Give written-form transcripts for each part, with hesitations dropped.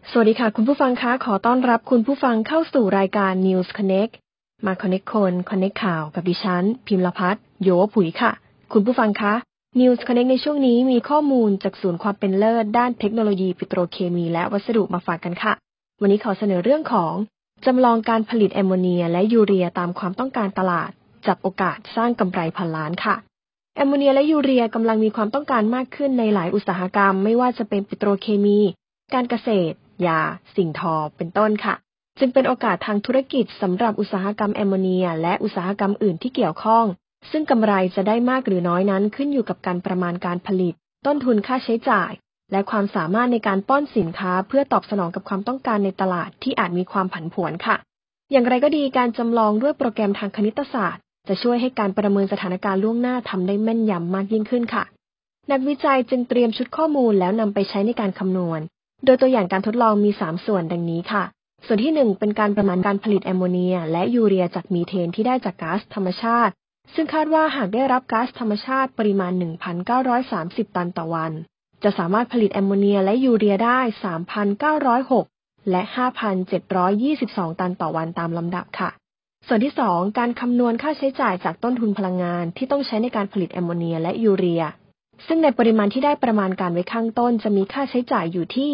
สวัสดีค่ะคุณผู้ฟังคะขอต้อนรับคุณผู้ฟังเข้าสู่รายการ News Connect มา Connect คน Connect ข่าวกับดิฉันพิมพ์ละพัฒน์โยผุยค่ะคุณผู้ฟังคะ News Connect ในช่วงนี้มีข้อมูลจากศูนย์ความเป็นเลิศด้านเทคโนโลยีปิโตรเคมีและวัสดุมาฝากกันค่ะวันนี้ขอเสนอเรื่องของจำลองการผลิตแอมโมเนียและยูเรียตามความต้องการตลาดจับโอกาสสร้างกำไรพันล้านค่ะแอมโมเนียและยูเรียกำลังมีความต้องการมากขึ้นในหลายอุตสาหกรรมไม่ว่าจะเป็นปิโตรเคมีการเกษตรยาสิ่งทอเป็นต้นค่ะจึงเป็นโอกาสทางธุรกิจสำหรับอุตสาหกรรมแอมโมเนียและอุตสาหกรรมอื่นที่เกี่ยวข้องซึ่งกำไรจะได้มากหรือน้อยนั้นขึ้นอยู่กับการประมาณการผลิตต้นทุนค่าใช้จ่ายและความสามารถในการป้อนสินค้าเพื่อตอบสนองกับความต้องการในตลาดที่อาจมีความผันผวนค่ะอย่างไรก็ดีการจำลองด้วยโปรแกรมทางคณิตศาสตร์จะช่วยให้การประเมินสถานการณ์ล่วงหน้าทำได้แม่นยำมากยิ่งขึ้นค่ะนักวิจัยจึงเตรียมชุดข้อมูลแล้วนำไปใช้ในการคำนวณโดยตัวอย่างการทดลองมี3ส่วนดังนี้ค่ะส่วนที่1เป็นการประมาณการผลิตแอมโมเนียและยูเรียจากมีเทนที่ได้จากก๊าซธรรมชาติซึ่งคาดว่าหากได้รับก๊าซธรรมชาติปริมาณ 1,930 ตันต่อวันจะสามารถผลิตแอมโมเนียและยูเรียได้ 3,906 และ 5,722 ตันต่อวันตามลำดับค่ะส่วนที่2การคำนวณค่าใช้จ่ายจากต้นทุนพลังงานที่ต้องใช้ในการผลิตแอมโมเนียและยูเรียซึ่งในปริมาณที่ได้ประมาณการไว้ข้างต้นจะมีค่าใช้จ่ายอยู่ที่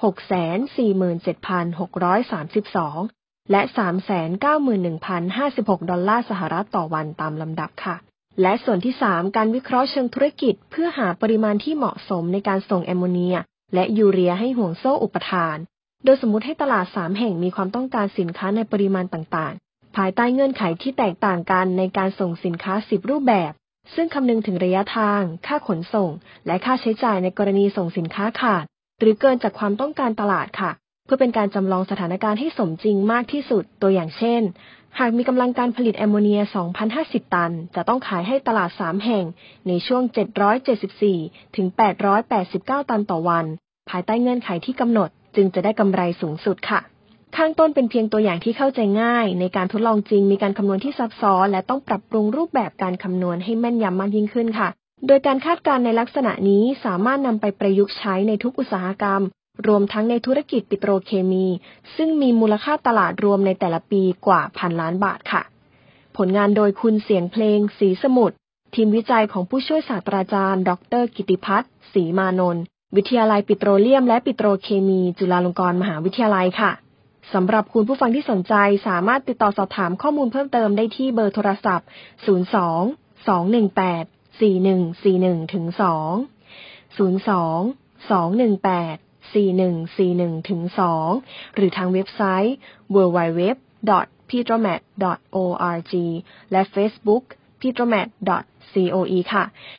647,632 และ 391,056 ดอลลาร์สหรัฐต่อวันตามลำดับค่ะและส่วนที่3การวิเคราะห์เชิงธุรกิจเพื่อหาปริมาณที่เหมาะสมในการส่งแอมโมเนียและยูเรียให้ห่วงโซ่อุปทานโดยสมมุติให้ตลาด3แห่งมีความต้องการสินค้าในปริมาณต่างๆภายใต้เงื่อนไขที่แตกต่างกันในการส่งสินค้า10รูปแบบซึ่งคำนึงถึงระยะทางค่าขนส่งและค่าใช้จ่ายในกรณีส่งสินค้าขาดหรือเกินจากความต้องการตลาดค่ะเพื่อเป็นการจำลองสถานการณ์ให้สมจริงมากที่สุดตัวอย่างเช่นหากมีกำลังการผลิตแอมโมเนีย 2,050 ตันจะต้องขายให้ตลาด3แห่งในช่วง774ถึง889ตันต่อวันภายใต้เงื่อนไขที่กำหนดจึงจะได้กำไรสูงสุดค่ะข้างต้นเป็นเพียงตัวอย่างที่เข้าใจง่ายในการทดลองจริงมีการคำนวณที่ซับซ้อนและต้องปรับปรุงรูปแบบการคำนวณให้แม่นยำมากยิ่งขึ้นค่ะโดยการคาดการณ์ในลักษณะนี้สามารถนำไปประยุกต์ใช้ในทุกอุตสาหกรรมรวมทั้งในธุรกิจปิโตรเคมีซึ่งมีมูลค่าตลาดรวมในแต่ละปีกว่า1,000 ล้านบาทค่ะผลงานโดยคุณเสียงเพลงศรีสมุทรทีมวิจัยของผู้ช่วยศาสตราจารย์ดร.กิติพัฒน์ศรีมานนท์วิทยาลัยปิโตรเลียมและปิโตรเคมีจุฬาลงกรณ์มหาวิทยาลัยค่ะสำหรับคุณผู้ฟังที่สนใจสามารถติดต่อสอบถามข้อมูลเพิ่มเติมได้ที่เบอร์โทรศัพท์ 02-218-4141-2 หรือทางเว็บไซต์ www.petromat.org และ Facebook petromat.coe ค่ะ